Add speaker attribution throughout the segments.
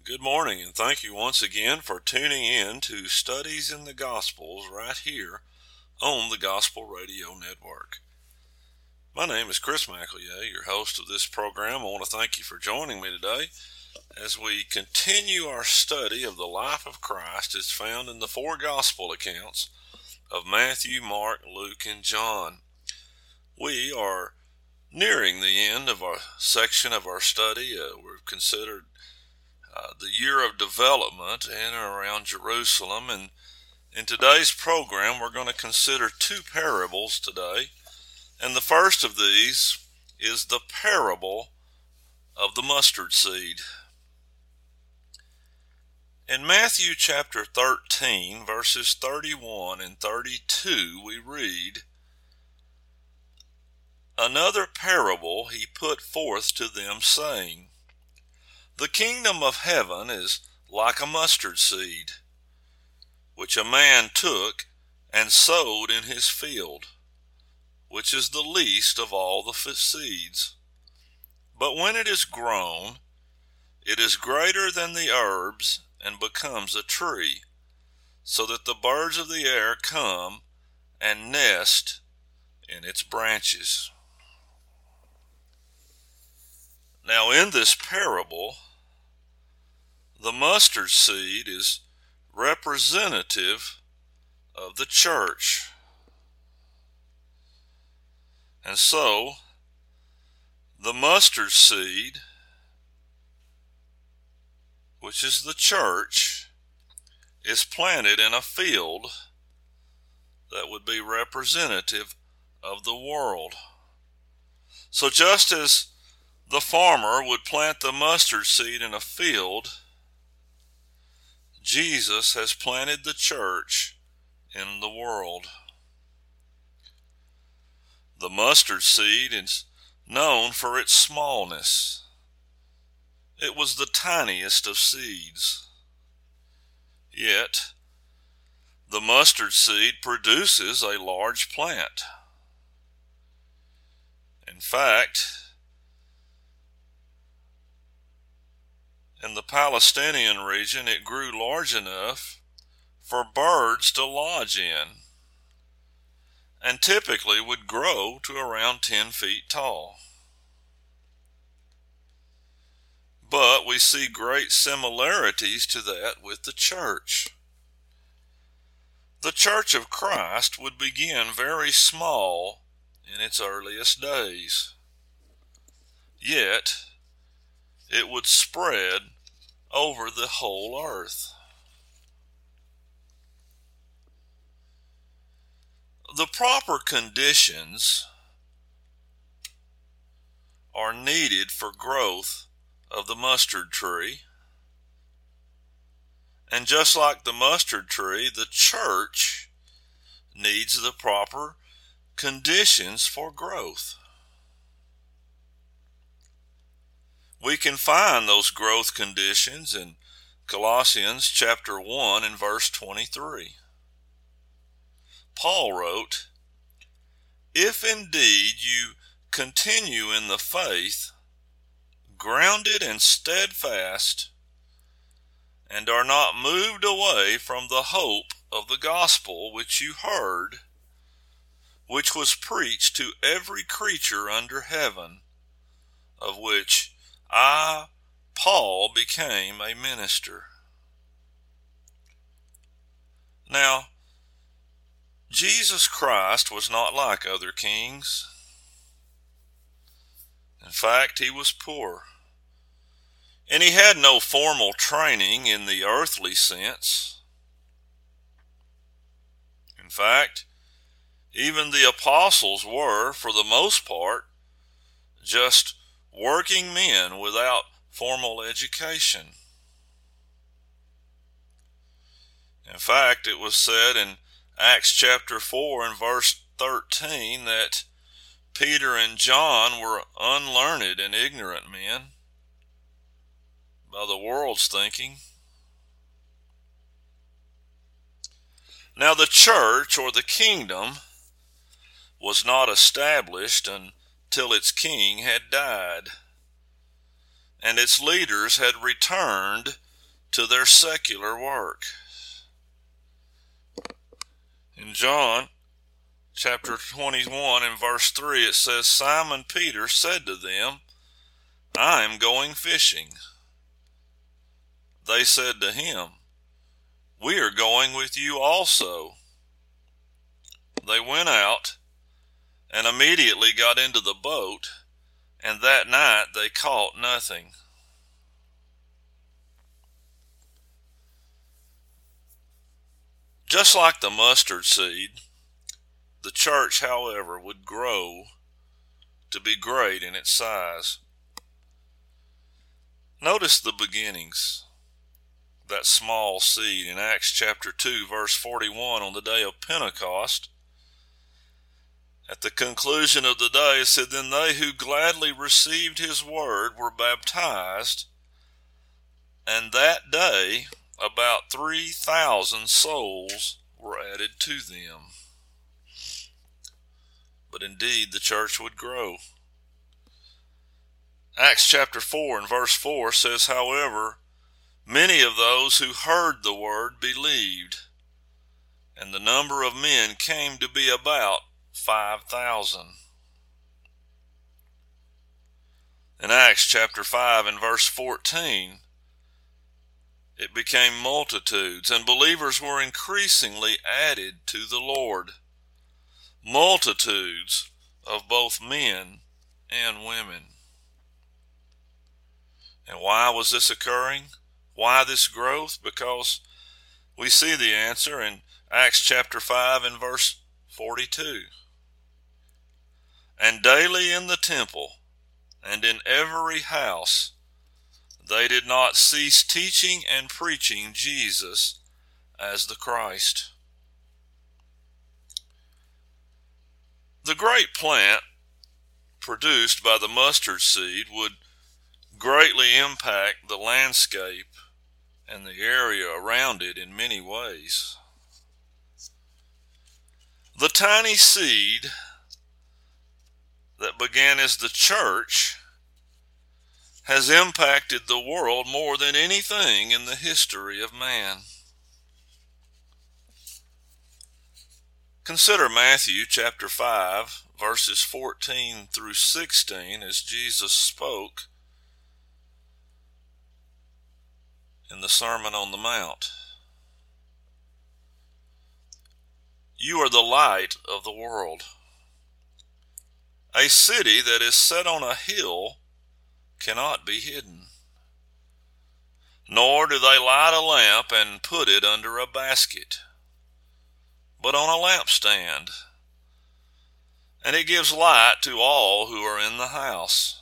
Speaker 1: Good morning, and thank you once again for tuning in to Studies in the Gospels right here on the Gospel Radio Network. My name is Chris McEllier, your host of this program. I want to thank you for joining me today as we continue our study of the life of Christ as found in the four Gospel accounts of Matthew, Mark, Luke, and John. We are nearing the end of our section of our study. We've considered the year of development in and around Jerusalem, and in today's program we're going to consider two parables today, and the first of these is the parable of the mustard seed. In Matthew chapter 13 verses 31 and 32 we read, "Another parable he put forth to them, saying, The kingdom of heaven is like a mustard seed, which a man took and sowed in his field, which is the least of all the seeds. But when it is grown, it is greater than the herbs and becomes a tree, so that the birds of the air come and nest in its branches." Now in this parable, the mustard seed is representative of the church. And so, the mustard seed, which is the church, is planted in a field that would be representative of the world. So just as the farmer would plant the mustard seed in a field, Jesus has planted the church in the world. The mustard seed is known for its smallness. It was the tiniest of seeds. Yet, the mustard seed produces a large plant. In fact, in the Palestinian region, it grew large enough for birds to lodge in, and typically would grow to around 10 feet tall. But we see great similarities to that with the church. The Church of Christ would begin very small in its earliest days. Yet, it would spread over the whole earth. The proper conditions are needed for growth of the mustard tree. And just like the mustard tree, the church needs the proper conditions for growth. We can find those growth conditions in Colossians chapter 1 and verse 23. Paul wrote, "If indeed you continue in the faith, grounded and steadfast, and are not moved away from the hope of the gospel which you heard, which was preached to every creature under heaven, of which I, Paul, became a minister." Now, Jesus Christ was not like other kings. In fact, he was poor. And he had no formal training in the earthly sense. In fact, even the apostles were, for the most part, just working men without formal education. In fact, it was said in Acts chapter 4 and verse 13 that Peter and John were unlearned and ignorant men by the world's thinking. Now the church, or the kingdom, was not established until its king had died, and its leaders had returned to their secular work. In John chapter 21 and verse 3, it says, Simon Peter said to them, I am going fishing. They said to him, we are going with you also. They went out and immediately got into the boat, and that night they caught nothing. Just like the mustard seed, the church, however, would grow to be great in its size. Notice the beginnings, that small seed in Acts chapter 2, verse 41, on the day of Pentecost. At the conclusion of the day, it said, then they who gladly received his word were baptized, and that day about 3,000 souls were added to them. But indeed, the church would grow. Acts chapter 4 and verse 4 says, however, many of those who heard the word believed, and the number of men came to be about 5,000. In Acts chapter 5 and verse 14, it became multitudes, and believers were increasingly added to the Lord. Multitudes of both men and women. And why was this occurring? Why this growth? Because we see the answer in Acts chapter 5 and verse 42. And daily in the temple and in every house they did not cease teaching and preaching Jesus as the Christ. The great plant produced by the mustard seed would greatly impact the landscape and the area around it in many ways. The tiny seed that began as the church has impacted the world more than anything in the history of man. Consider Matthew chapter 5, verses 14 through 16 as Jesus spoke in the Sermon on the Mount. You are the light of the world. A city that is set on a hill cannot be hidden. Nor do they light a lamp and put it under a basket, but on a lampstand, and it gives light to all who are in the house.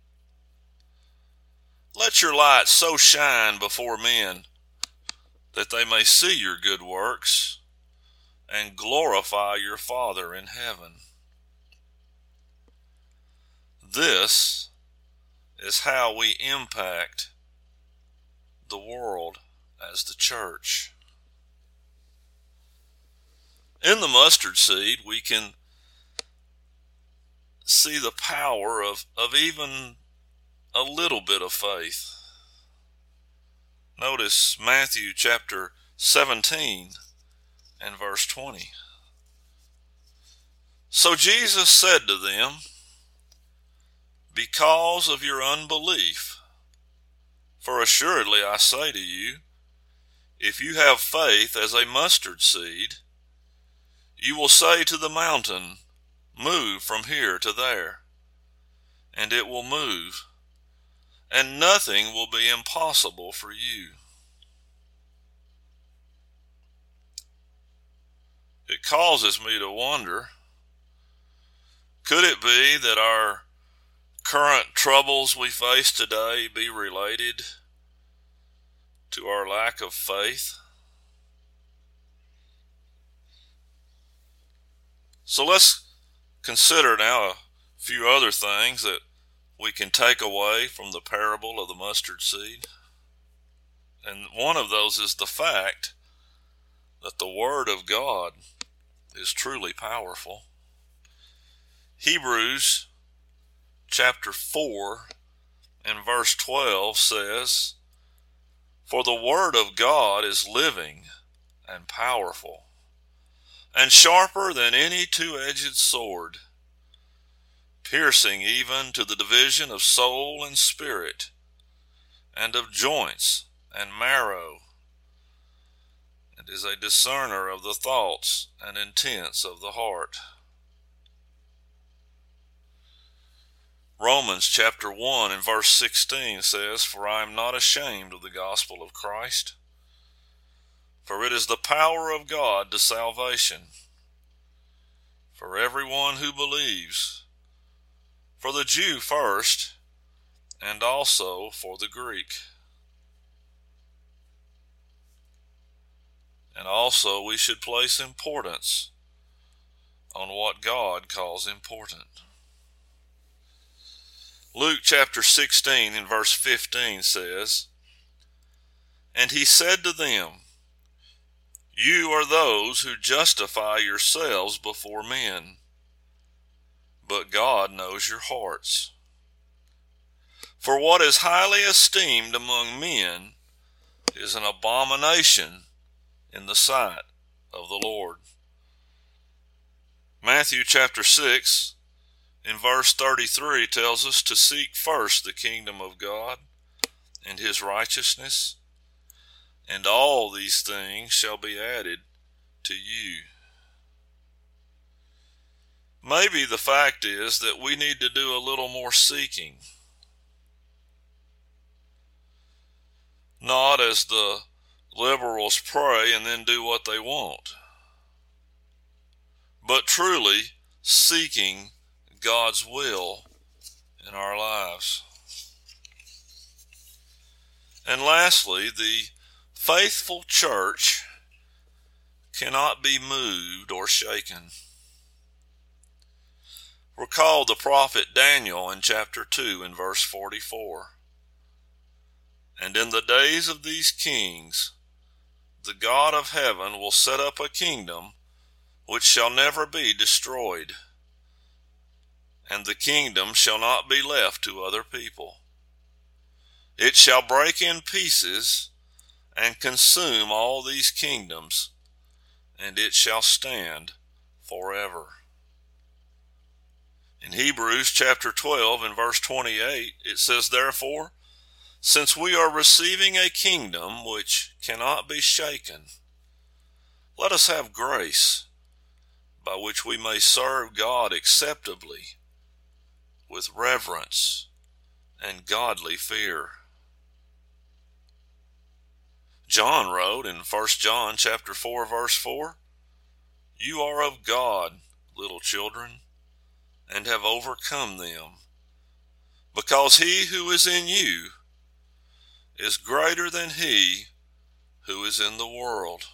Speaker 1: Let your light so shine before men that they may see your good works and glorify your Father in heaven. This is how we impact the world as the church. In the mustard seed, we can see the power of even a little bit of faith. Notice Matthew chapter 17 and verse 20. So Jesus said to them, because of your unbelief, for assuredly I say to you, if you have faith as a mustard seed, you will say to the mountain, move from here to there, and it will move, and nothing will be impossible for you. It causes me to wonder, could it be that our current troubles we face today be related to our lack of faith? So let's consider now a few other things that we can take away from the parable of the mustard seed. And one of those is the fact that the Word of God is truly powerful. Hebrews chapter 4 and verse 12 says, For the word of God is living and powerful, and sharper than any two-edged sword, piercing even to the division of soul and spirit, and of joints and marrow, and is a discerner of the thoughts and intents of the heart. Romans chapter 1 and verse 16 says, For I am not ashamed of the gospel of Christ, for it is the power of God to salvation for everyone who believes, for the Jew first, and also for the Greek. And also we should place importance on what God calls important. Luke chapter 16 and verse 15 says, And he said to them, You are those who justify yourselves before men, but God knows your hearts. For what is highly esteemed among men is an abomination in the sight of the Lord. Matthew chapter 6 in verse 33 tells us to seek first the kingdom of God and his righteousness, and all these things shall be added to you. Maybe the fact is that we need to do a little more seeking. Not as the liberals pray and then do what they want, but truly seeking God's will in our lives. And lastly, the faithful church cannot be moved or shaken. Recall the prophet Daniel in chapter 2 and verse 44. And in the days of these kings, the God of heaven will set up a kingdom which shall never be destroyed, and the kingdom shall not be left to other people. It shall break in pieces and consume all these kingdoms, and it shall stand forever. In Hebrews chapter 12 and verse 28, it says, Therefore, since we are receiving a kingdom which cannot be shaken, let us have grace by which we may serve God acceptably with reverence and godly fear. John wrote in 1 John chapter 4 verse 4, You are of God, little children, and have overcome them, because he who is in you is greater than he who is in the world.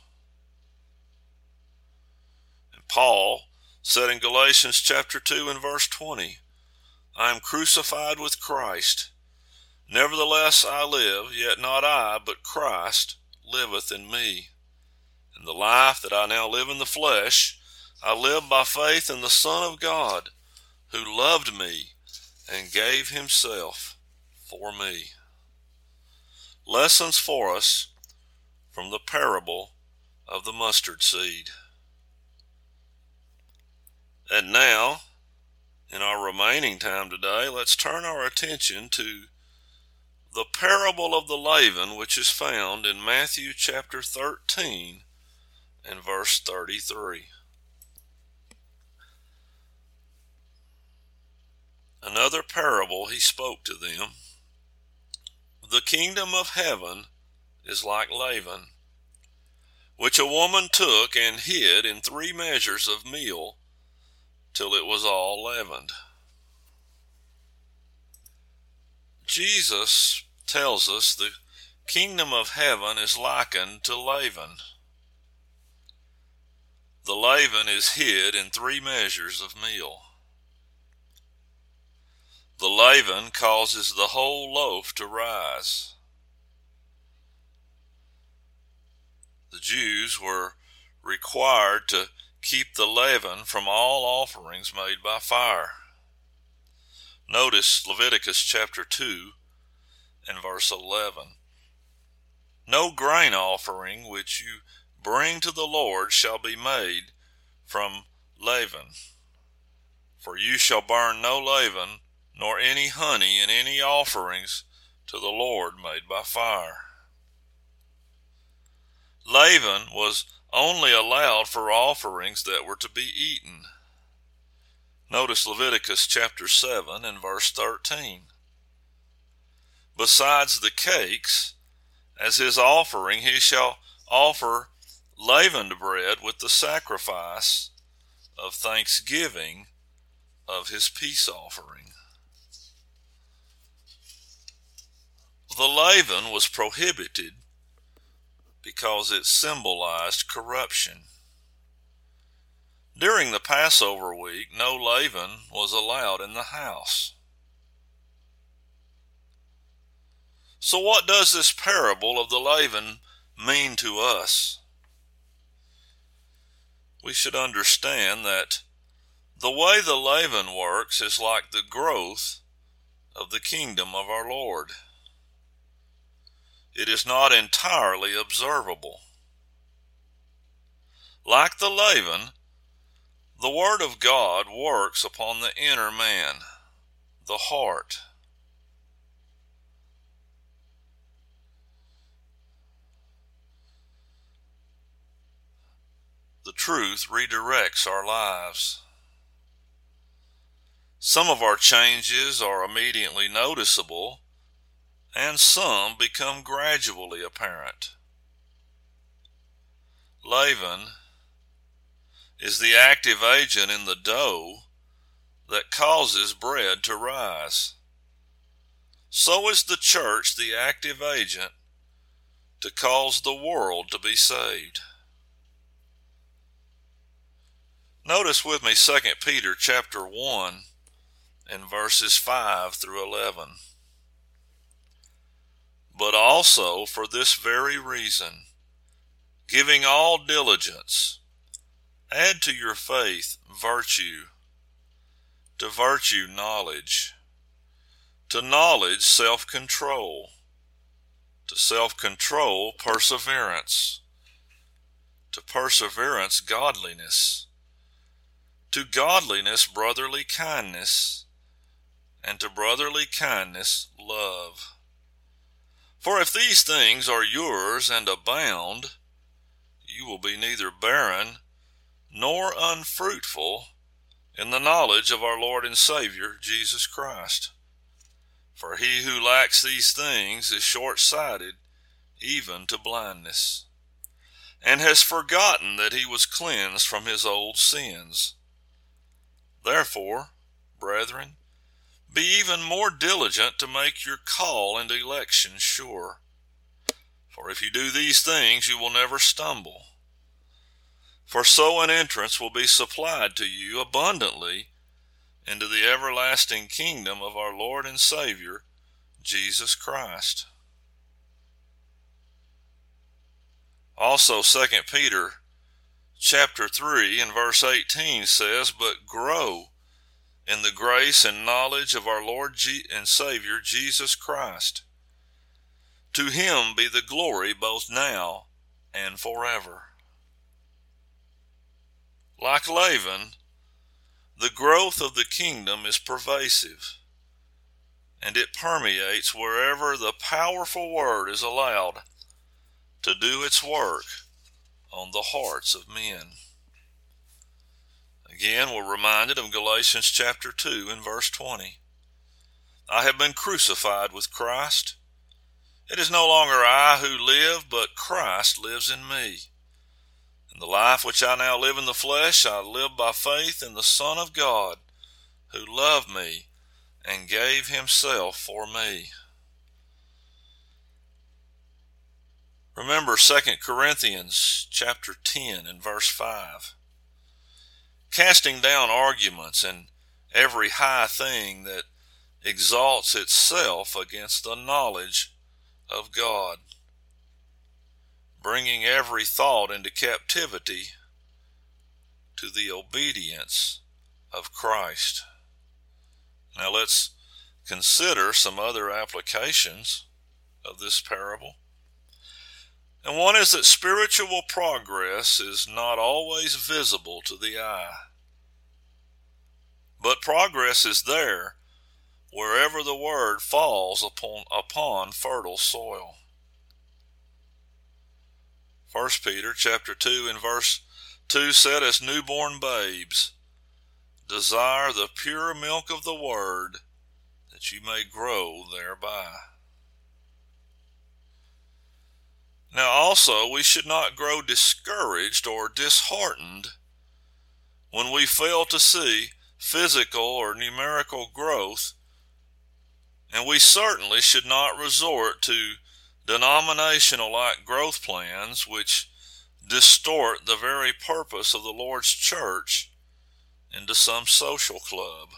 Speaker 1: And Paul said in Galatians chapter 2 and verse 20, I am crucified with Christ. Nevertheless I live, yet not I, but Christ liveth in me. And the life that I now live in the flesh, I live by faith in the Son of God, who loved me and gave himself for me. Lessons for us from the parable of the mustard seed. And now, in our remaining time today, let's turn our attention to the parable of the leaven, which is found in Matthew chapter 13 and verse 33. Another parable he spoke to them. The kingdom of heaven is like leaven, which a woman took and hid in 3 measures of meal, till it was all leavened. Jesus tells us the kingdom of heaven is likened to leaven. The leaven is hid in 3 measures of meal. The leaven causes the whole loaf to rise. The Jews were required to keep the leaven from all offerings made by fire. Notice Leviticus chapter 2 and verse 11. No grain offering which you bring to the Lord shall be made from leaven. For you shall burn no leaven, nor any honey in any offerings to the Lord made by fire. Leaven was only allowed for offerings that were to be eaten. Notice Leviticus chapter 7 and verse 13. Besides the cakes, as his offering, he shall offer leavened bread with the sacrifice of thanksgiving of his peace offering. The leaven was prohibited because it symbolized corruption. During the Passover week, no leaven was allowed in the house. So what does this parable of the leaven mean to us? We should understand that the way the leaven works is like the growth of the kingdom of our Lord. It is not entirely observable. Like the leaven, the Word of God works upon the inner man, the heart. The truth redirects our lives. Some of our changes are immediately noticeable, and some become gradually apparent. Leaven is the active agent in the dough that causes bread to rise. So is the church the active agent to cause the world to be saved. Notice with me 2 Peter chapter 1 and verses 5 through 11. But also for this very reason, giving all diligence, add to your faith virtue, to virtue knowledge, to knowledge self-control, to self-control perseverance, to perseverance godliness, to godliness brotherly kindness, and to brotherly kindness love. For if these things are yours and abound, you will be neither barren nor unfruitful in the knowledge of our Lord and Savior Jesus Christ. For he who lacks these things is short-sighted even to blindness, and has forgotten that he was cleansed from his old sins. Therefore, brethren, be even more diligent to make your call and election sure. For if you do these things, you will never stumble. For so an entrance will be supplied to you abundantly into the everlasting kingdom of our Lord and Savior, Jesus Christ. Also 2 Peter chapter 3 and verse 18 says, But grow in the grace and knowledge of our Lord and Savior Jesus Christ. To him be the glory both now and forever. Like leaven, the growth of the kingdom is pervasive, and it permeates wherever the powerful word is allowed to do its work on the hearts of men. Again, we're reminded of Galatians chapter 2 and verse 20. I have been crucified with Christ. It is no longer I who live, but Christ lives in me. And the life which I now live in the flesh, I live by faith in the Son of God, who loved me and gave himself for me. Remember 2 Corinthians chapter 10 and verse 5. Casting down arguments and every high thing that exalts itself against the knowledge of God, bringing every thought into captivity to the obedience of Christ. Now let's consider some other applications of this parable. And one is that spiritual progress is not always visible to the eye. But progress is there wherever the word falls upon fertile soil. 1 Peter chapter 2 and verse 2 said, as newborn babes, desire the pure milk of the word, that you may grow thereby. Now also we should not grow discouraged or disheartened when we fail to see physical or numerical growth, and we certainly should not resort to denominational-like growth plans which distort the very purpose of the Lord's church into some social club.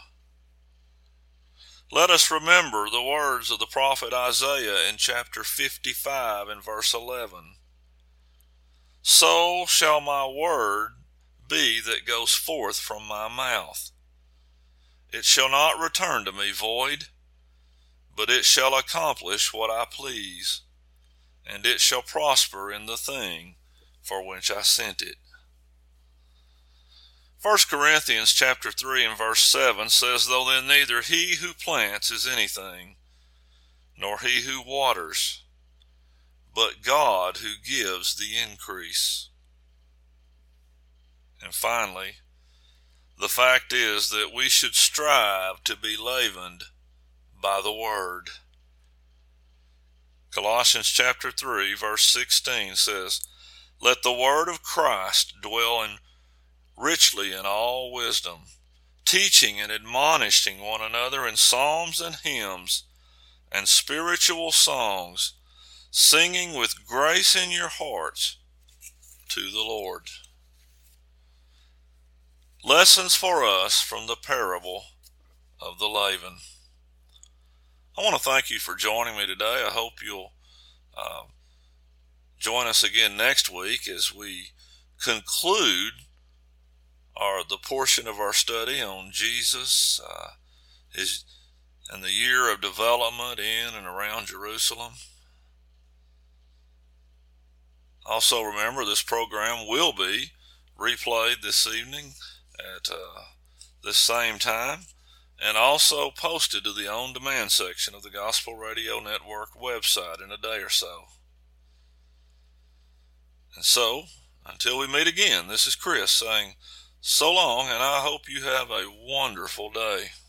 Speaker 1: Let us remember the words of the prophet Isaiah in chapter 55 and verse 11. So shall my word be that goes forth from my mouth. It shall not return to me void, but it shall accomplish what I please, and it shall prosper in the thing for which I sent it. 1 Corinthians chapter 3 and verse 7 says, though then neither he who plants is anything, nor he who waters, but God who gives the increase. And finally, the fact is that we should strive to be leavened by the word. Colossians chapter 3 verse 16 says, let the word of Christ dwell richly in all wisdom, teaching and admonishing one another in psalms and hymns and spiritual songs, singing with grace in your hearts to the Lord. Lessons for us from the parable of the leaven. I want to thank you for joining me today. I hope you'll join us again next week as we conclude the portion of our study on Jesus and the year of development in and around Jerusalem. Also remember, this program will be replayed this evening at this same time, and also posted to the on-demand section of the Gospel Radio Network website in a day or so. And so, until we meet again, this is Chris saying so long, and I hope you have a wonderful day.